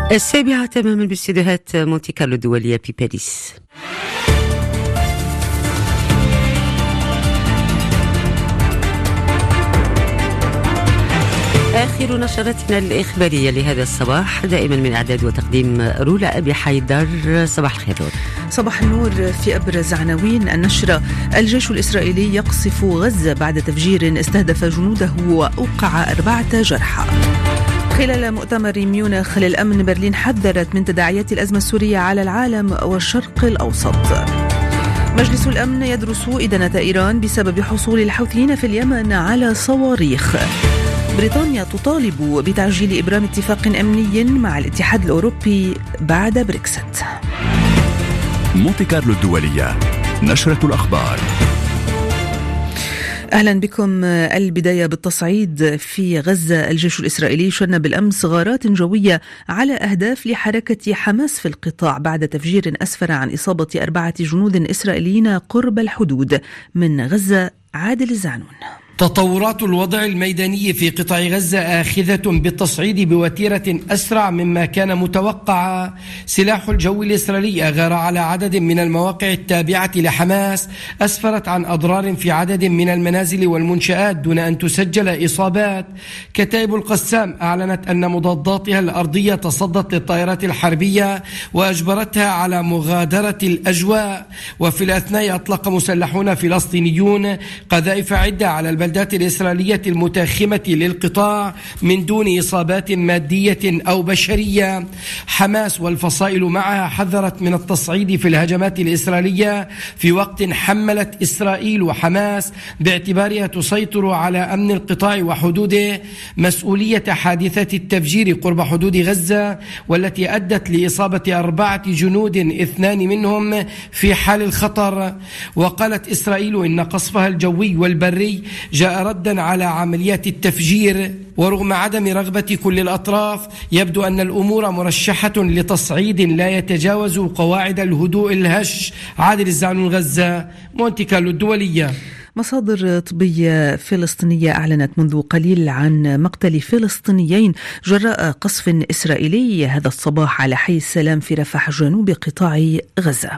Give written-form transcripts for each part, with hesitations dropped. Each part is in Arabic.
السابعة تماما باستديوهات مونتي كارلو الدولية بباريس. آخر نشرتنا الإخبارية لهذا الصباح دائما من إعداد وتقديم رولا أبي حيدر. صباح الخير رولا. صباح النور. في أبرز عناوين النشرة: الجيش الإسرائيلي يقصف غزة بعد تفجير استهدف جنوده وأوقع 4 جرحى. خلال مؤتمر ميونخ للأمن برلين حذرت من تداعيات الأزمة السورية على العالم والشرق الأوسط. مجلس الأمن يدرس إدانة إيران بسبب حصول الحوثيين في اليمن على صواريخ. بريطانيا تطالب بتعجيل إبرام اتفاق أمني مع الاتحاد الأوروبي بعد بريكسيت. مونتي كارلو الدولية، نشرة الأخبار. أهلا بكم. البداية بالتصعيد في غزة. الجيش الإسرائيلي شن بالأمس غارات جوية على أهداف لحركة حماس في القطاع بعد تفجير أسفر عن إصابة 4 جنود إسرائيليين قرب الحدود. من غزة عادل الزعنون. تطورات الوضع الميداني في قطاع غزة آخذة بالتصعيد بوتيرة أسرع مما كان متوقعا. سلاح الجو الإسرائيلي أغار على عدد من المواقع التابعة لحماس، أسفرت عن أضرار في عدد من المنازل والمنشآت دون أن تسجل إصابات. كتائب القسام أعلنت أن مضاداتها الأرضية تصدت للطائرات الحربية وأجبرتها على مغادرة الأجواء. وفي الأثناء أطلق مسلحون فلسطينيون قذائف عدة على البلدات الإسرائيلية المتاخمة للقطاع من دون إصابات مادية أو بشرية. حماس والفصائل معها حذرت من التصعيد في الهجمات الإسرائيلية في وقت حملت إسرائيل وحماس باعتبارها تسيطر على أمن القطاع وحدوده مسؤولية حادثة التفجير قرب حدود غزة، والتي أدت لإصابة 4 جنود 2 منهم في حال الخطر. وقالت إسرائيل إن قصفها الجوي والبري جاء ردا على عمليات التفجير. ورغم عدم رغبة كل الأطراف يبدو أن الأمور مرشحة لتصعيد لا يتجاوز قواعد الهدوء الهش. عادل الزعنون، غزة، مونتي كارلو الدولية. مصادر طبية فلسطينية أعلنت منذ قليل عن مقتل فلسطينيين جراء قصف إسرائيلي هذا الصباح على حي السلام في رفح جنوب قطاع غزة.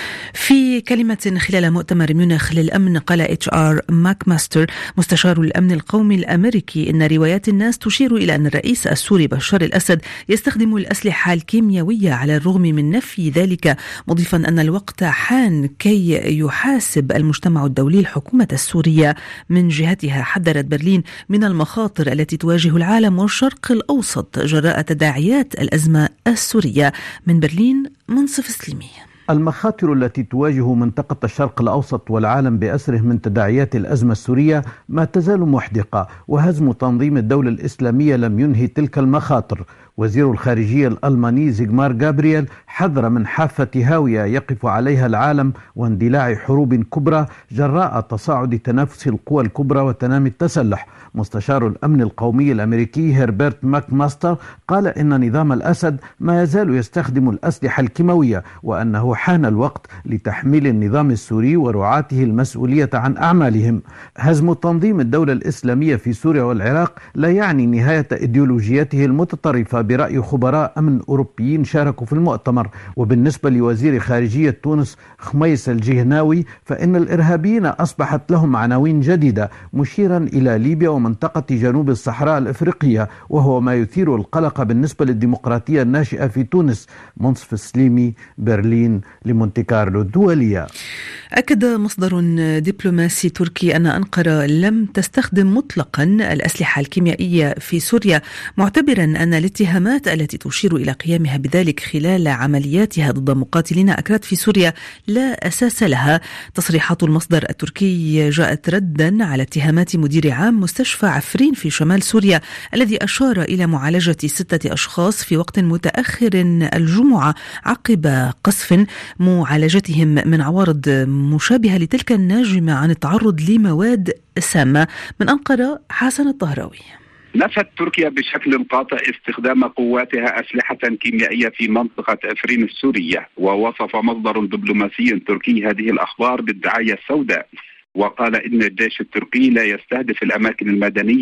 في كلمة خلال مؤتمر ميونخ للأمن قال HR ماكماستر مستشار الأمن القومي الأمريكي إن روايات الناس تشير إلى أن الرئيس السوري بشار الأسد يستخدم الأسلحة الكيميائية على الرغم من نفي ذلك، مضيفا أن الوقت حان كي يحاسب المجتمع الدولي الحكومة السورية. من جهتها حذرت برلين من المخاطر التي تواجه العالم والشرق الأوسط جراء تداعيات الأزمة السورية. من برلين منصف سليمي. المخاطر التي تواجه منطقة الشرق الأوسط والعالم بأسره من تداعيات الأزمة السورية ما تزال محدقة، وهزم تنظيم الدولة الإسلامية لم ينهي تلك المخاطر. وزير الخارجية الألماني زيغمار غابرييل حذر من حافة هاوية يقف عليها العالم واندلاع حروب كبرى جراء تصاعد تنافس القوى الكبرى وتنامي التسلح. مستشار الأمن القومي الأمريكي هربرت ماكماستر قال إن نظام الأسد ما يزال يستخدم الأسلحة الكيماوية، وأنه حان الوقت لتحميل النظام السوري ورعاته المسؤولية عن أعمالهم. هزم تنظيم الدولة الإسلامية في سوريا والعراق لا يعني نهاية إيديولوجيته المتطرفة برأي خبراء أمن أوروبيين شاركوا في المؤتمر. وبالنسبة لوزير خارجية تونس خميس الجهناوي فإن الإرهابيين أصبحت لهم عناوين جديدة، مشيرا إلى ليبيا ومنطقة جنوب الصحراء الإفريقية، وهو ما يثير القلق بالنسبة للديمقراطية الناشئة في تونس. منصف سليمي، برلين، لمونتي كارلو الدولية. أكد مصدر دبلوماسي تركي أن أنقرة لم تستخدم مطلقا الأسلحة الكيميائية في سوريا، معتبرا أن الاتهامات التي تشير إلى قيامها بذلك خلال عملياتها ضد مقاتلين أكراد في سوريا لا أساس لها. تصريحات المصدر التركي جاءت ردا على اتهامات مدير عام مستشفى عفرين في شمال سوريا الذي أشار إلى معالجة 6 أشخاص في وقت متأخر الجمعة عقب قصف، معالجتهم من عوارض مشابهة لتلك الناجمة عن التعرض لمواد سامة. من أنقرة حسن الطهراوي. نفت تركيا بشكل قاطع استخدام قواتها أسلحة كيميائية في منطقة عفرين السورية، ووصف مصدر دبلوماسي تركي هذه الأخبار بالدعاية السوداء، وقال إن الجيش التركي لا يستهدف الأماكن المدنية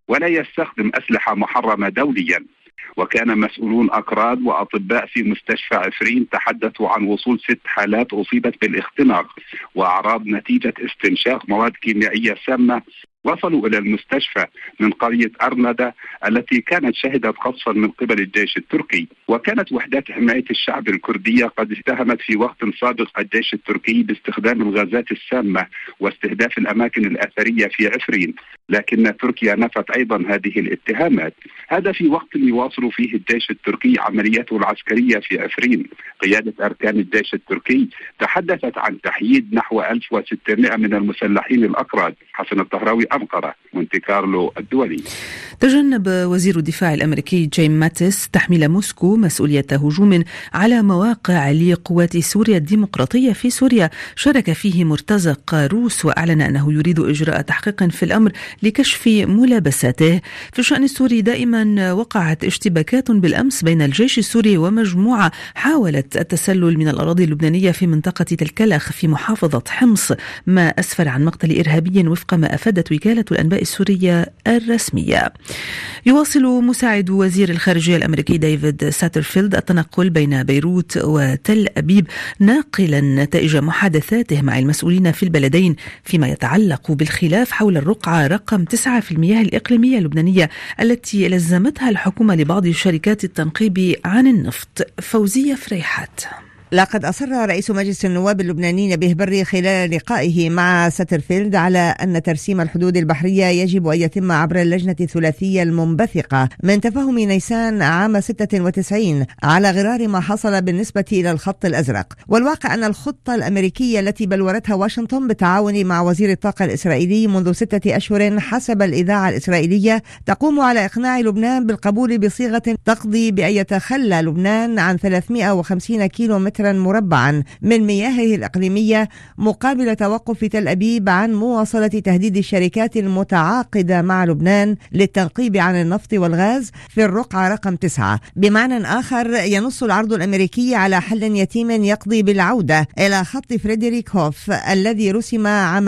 ولا يستخدم أسلحة محرمة دوليا. وكان مسؤولون أكراد وأطباء في مستشفى عفرين تحدثوا عن وصول 6 حالات أصيبت بالاختناق وأعراض نتيجة استنشاق مواد كيميائية سامة وصلوا إلى المستشفى من قرية أرندة التي كانت شهدت قصفا من قبل الجيش التركي. وكانت وحدات حماية الشعب الكردية قد اتهمت في وقت سابق الجيش التركي باستخدام الغازات السامة واستهداف الأماكن الأثرية في عفرين، لكن تركيا نفت أيضا هذه الاتهامات. هذا في وقت يواصل فيه الجيش التركي عملياته العسكرية في عفرين. قيادة أركان الجيش التركي تحدثت عن تحييد نحو 1600 من المسلحين الأكراد. حسن الطهراوي، أنقرة، مونتي كارلو الدولي. تجنب وزير الدفاع الأمريكي جيم ماتيس تحميل موسكو مسؤولية هجوم على مواقع لقوات سوريا الديمقراطية في سوريا شارك فيه مرتزق روس، وأعلن أنه يريد إجراء تحقيق في الأمر لكشف ملابساته. في الشأن السوري دائما وقعت اشتباكات بالأمس بين الجيش السوري ومجموعة حاولت التسلل من الأراضي اللبنانية في منطقة تلكلخ في محافظة حمص، ما أسفر عن مقتل إرهابي وفق ما أفادت وكالة الأنباء السورية الرسمية. يواصل مساعد وزير الخارجية الأمريكي ديفيد ساترفيلد التنقل بين بيروت وتل أبيب ناقلا نتائج محادثاته مع المسؤولين في البلدين فيما يتعلق بالخلاف حول الرقعة رقم 9 في المياه الإقليمية اللبنانية التي لزمتها الحكومة لبعض شركات التنقيب عن النفط. فوزية فريحات. لقد أصر رئيس مجلس النواب اللبناني نبيه بري خلال لقائه مع ساترفيلد على أن ترسيم الحدود البحرية يجب أن يتم عبر اللجنة الثلاثية المنبثقة من تفاهم نيسان عام 96 على غرار ما حصل بالنسبة إلى الخط الأزرق. والواقع أن الخطة الأمريكية التي بلورتها واشنطن بالتعاون مع وزير الطاقة الإسرائيلي منذ 6 أشهر حسب الإذاعة الإسرائيلية تقوم على إقناع لبنان بالقبول بصيغة تقضي بأن يتخلى لبنان عن 350 كيلومتر مربعا من مياهه الإقليمية مقابل توقف تل أبيب عن مواصلة تهديد الشركات المتعاقدة مع لبنان للتنقيب عن النفط والغاز في الرقعة رقم 9. بمعنى آخر ينص العرض الأمريكي على حل يتيم يقضي بالعودة إلى خط فريدريك هوف الذي رسم عام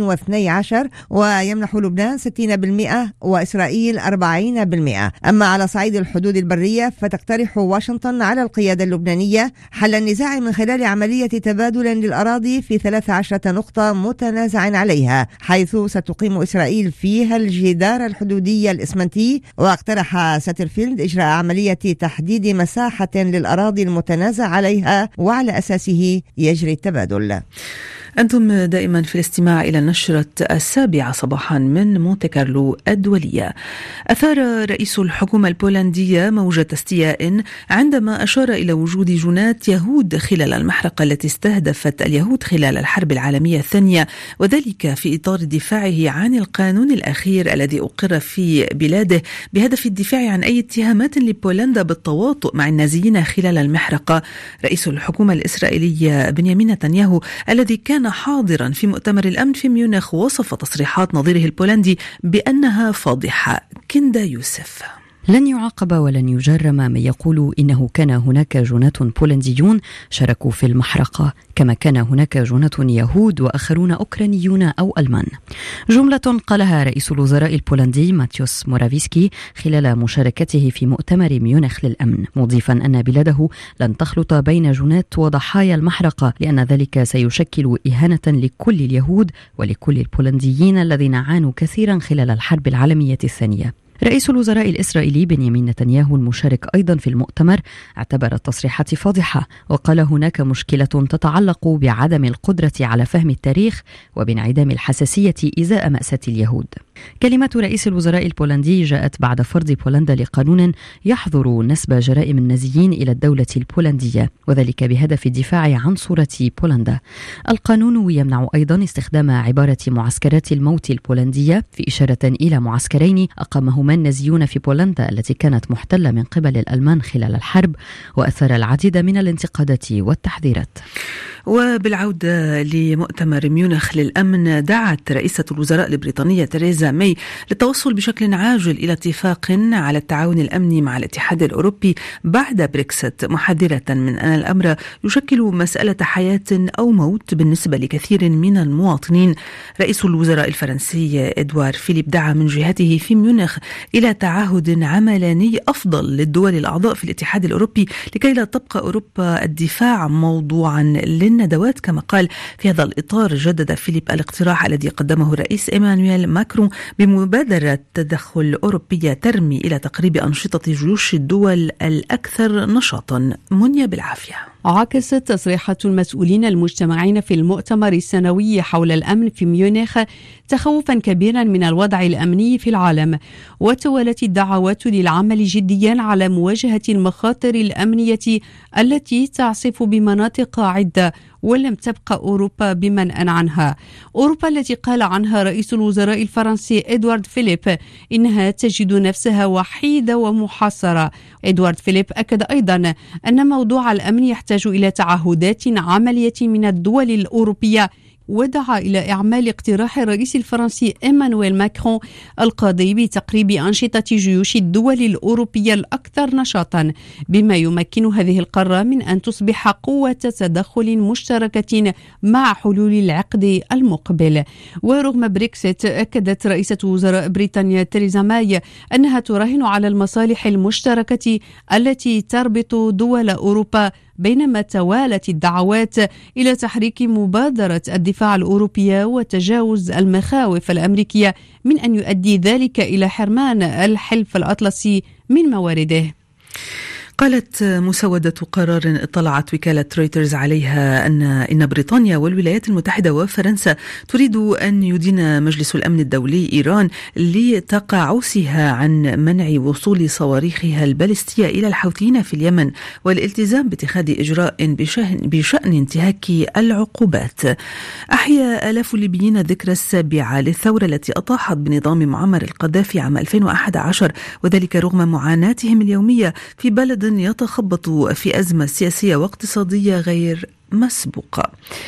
2012 ويمنح لبنان 60% وإسرائيل 40%. أما على صعيد الحدود البرية فتقترح واشنطن على القيادة اللبنانية حل النزاع من خلال عملية تبادل للأراضي في 13 نقطة متنازع عليها، حيث ستقيم إسرائيل فيها الجدار الحدودي الإسمنتي. واقترح ساترفيلد إجراء عملية تحديد مساحة للأراضي المتنازع عليها وعلى أساسه يجري التبادل. أنتم دائما في الاستماع إلى النشرة 7 صباحا من مونتي كارلو الدولية. أثار رئيس الحكومة البولندية موجة استياء عندما أشار إلى وجود جنات يهود خلال المحرقة التي استهدفت اليهود خلال الحرب العالمية الثانية، وذلك في إطار دفاعه عن القانون الأخير الذي أقر في بلاده بهدف الدفاع عن أي اتهامات لبولندا بالتواطؤ مع النازيين خلال المحرقة. رئيس الحكومة الإسرائيلية بنيامين نتنياهو الذي كان حاضرا في مؤتمر الأمن في ميونخ وصف تصريحات نظيره البولندي بأنها فاضحة. كندا يوسف. لن يعاقب ولن يجرم من يقول إنه كان هناك جنات بولنديون شاركوا في المحرقة، كما كان هناك جنات يهود وآخرون أوكرانيون أو ألمان. جملة قالها رئيس الوزراء البولندي ماتيوس مورافيسكي خلال مشاركته في مؤتمر ميونخ للأمن، مضيفا أن بلاده لن تخلط بين جنات وضحايا المحرقة، لأن ذلك سيشكل إهانة لكل اليهود ولكل البولنديين الذين عانوا كثيرا خلال الحرب العالمية الثانية. رئيس الوزراء الإسرائيلي بنيامين نتنياهو المشارك أيضا في المؤتمر اعتبر التصريحات فاضحة، وقال هناك مشكلة تتعلق بعدم القدرة على فهم التاريخ وبانعدام الحساسية إزاء مأساة اليهود. كلمة رئيس الوزراء البولندي جاءت بعد فرض بولندا لقانون يحظر نسب جرائم النازيين إلى الدولة البولندية، وذلك بهدف الدفاع عن صورة بولندا. القانون يمنع أيضا استخدام عبارة معسكرات الموت البولندية في إشارة إلى معسكرين أقامهما النازيون في بولندا التي كانت محتلة من قبل الألمان خلال الحرب، وأثار العديد من الانتقادات والتحذيرات. وبالعودة لمؤتمر ميونخ للأمن، دعت رئيسة الوزراء البريطانية تيريزا تيريزا ماي للتوصل بشكل عاجل إلى اتفاق على التعاون الأمني مع الاتحاد الأوروبي بعد بريكسيت، محذرة من أن الأمر يشكل مسألة حياة أو موت بالنسبة لكثير من المواطنين. رئيس الوزراء الفرنسي إدوار فيليب دعا من جهته في ميونخ إلى تعهد عملاني أفضل للدول الأعضاء في الاتحاد الأوروبي لكي لا تبقى أوروبا الدفاع موضوعا للندوات. كما قال في هذا الإطار جدد فيليب الاقتراح الذي قدمه الرئيس إيمانويل ماكرون بمبادرة تدخل أوروبية ترمي إلى تقريب أنشطة جيوش الدول الأكثر نشاطا. منيا بالعافية. عكست تصريحات المسؤولين المجتمعين في المؤتمر السنوي حول الأمن في ميونخ تخوفا كبيرا من الوضع الأمني في العالم، وتوالت الدعوات للعمل جديا على مواجهة المخاطر الأمنية التي تعصف بمناطق عدة، ولم تبقى أوروبا بمنأى عنها. أوروبا التي قال عنها رئيس الوزراء الفرنسي إدوارد فيليب إنها تجد نفسها وحيدة ومحاصرة. إدوارد فيليب أكد أيضا أن موضوع الأمن يحتاج إلى تعهدات عملية من الدول الأوروبية، ودعا إلى إعمال اقتراح الرئيس الفرنسي إيمانويل ماكرون القاضي بتقريب أنشطة جيوش الدول الأوروبية الأكثر نشاطا، بما يمكن هذه القارة من أن تصبح قوة تدخل مشتركة مع حلول العقد المقبل. ورغم بريكسيت، أكدت رئيسة وزراء بريطانيا تيريزا ماي أنها تراهن على المصالح المشتركة التي تربط دول أوروبا، بينما توالت الدعوات إلى تحريك مبادرة الدفاع الأوروبية وتجاوز المخاوف الأمريكية من أن يؤدي ذلك إلى حرمان الحلف الأطلسي من موارده. قالت مسودة قرار اطلعت وكالة رويترز عليها إن بريطانيا والولايات المتحدة وفرنسا تريد أن يدين مجلس الأمن الدولي إيران لتقاعسها عن منع وصول صواريخها البالستية إلى الحوثيين في اليمن، والالتزام باتخاذ إجراء بشأن انتهاك العقوبات. أحيا آلاف الليبيين الذكرى السابعة للثورة التي أطاحت بنظام معمر القذافي عام 2011، وذلك رغم معاناتهم اليومية في بلد يتخبط في أزمة سياسية واقتصادية غير مسبوقة.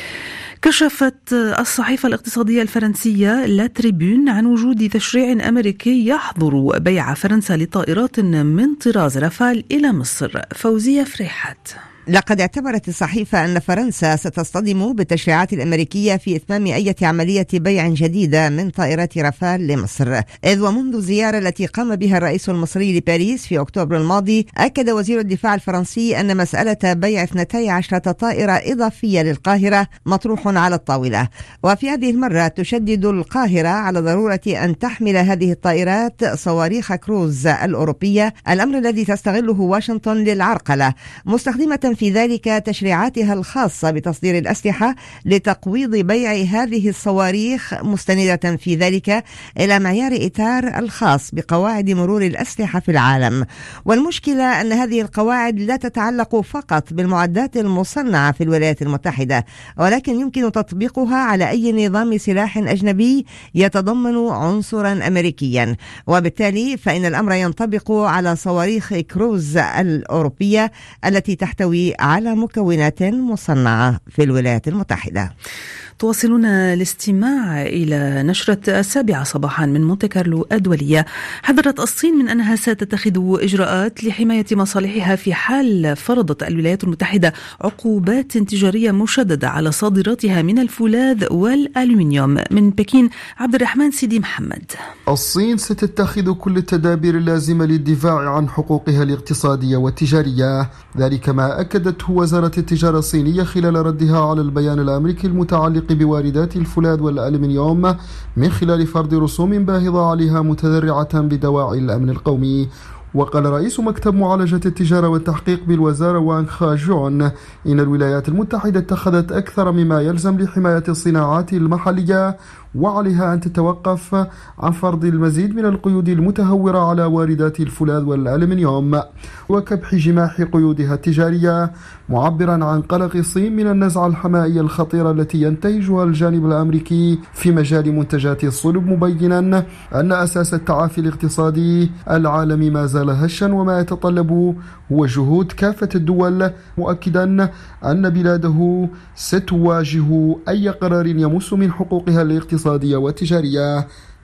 كشفت الصحيفة الاقتصادية الفرنسية لا تريبون عن وجود تشريع أمريكي يحظر بيع فرنسا لطائرات من طراز رافال إلى مصر. فوزية فريحات. لقد اعتبرت الصحيفة أن فرنسا ستصطدم بالتشريعات الأمريكية في إتمام أي عملية بيع جديدة من طائرات رافال لمصر، إذ ومنذ الزيارة التي قام بها الرئيس المصري لباريس في أكتوبر الماضي، أكد وزير الدفاع الفرنسي أن مسألة بيع 12 طائرة إضافية للقاهرة مطروح على الطاولة. وفي هذه المرة تشدد القاهرة على ضرورة أن تحمل هذه الطائرات صواريخ كروز الأوروبية، الأمر الذي تستغله واشنطن للعرقلة، مستخدمة في ذلك تشريعاتها الخاصة بتصدير الأسلحة لتقويض بيع هذه الصواريخ، مستندة في ذلك إلى معيار إطار الخاص بقواعد مرور الأسلحة في العالم. والمشكلة أن هذه القواعد لا تتعلق فقط بالمعدات المصنعة في الولايات المتحدة، ولكن يمكن تطبيقها على أي نظام سلاح أجنبي يتضمن عنصرا أمريكيا، وبالتالي فإن الأمر ينطبق على صواريخ كروز الأوروبية التي تحتوي على مكونات مصنعة في الولايات المتحدة. تواصلون الاستماع إلى نشرة 7 صباحا من مونتي كارلو الدولية. حذرت الصين من أنها ستتخذ إجراءات لحماية مصالحها في حال فرضت الولايات المتحدة عقوبات تجارية مشددة على صادراتها من الفولاذ والألومنيوم. من بكين عبد الرحمن سيدي محمد. الصين ستتخذ كل التدابير اللازمة للدفاع عن حقوقها الاقتصادية والتجارية، ذلك ما أكدته وزارة التجارة الصينية خلال ردها على البيان الأمريكي المتعلق بواردات الفولاذ والألمنيوم من خلال فرض رسوم باهظة عليها متذرعة بدواعي الأمن القومي. وقال رئيس مكتب معالجة التجارة والتحقيق بالوزارة وانغ خاجون إن الولايات المتحدة اتخذت أكثر مما يلزم لحماية الصناعات المحلية، وعليها أن تتوقف عن فرض المزيد من القيود المتهورة على واردات الفولاذ والألمنيوم وكبح جماح قيودها التجارية، معبرا عن قلق الصين من النزعة الحمائية الخطيرة التي ينتهجها الجانب الأمريكي في مجال منتجات الصلب، مبينا أن أساس التعافي الاقتصادي العالمي ما زال هشا وما يتطلب هو جهود كافة الدول، مؤكدا أن بلاده ستواجه أي قرار يمس من حقوقها الاقتصادية والتجارية.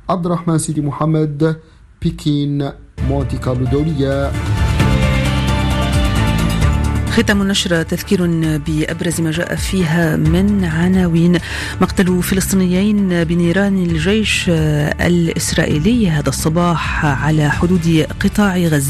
عبد الرحمن سيدي محمد، بكين، مونتي كارلو دولية. ختام النشرة تذكير بأبرز ما جاء فيها من عناوين: مقتل فلسطينيين بنيران الجيش الإسرائيلي هذا الصباح على حدود قطاع غزة.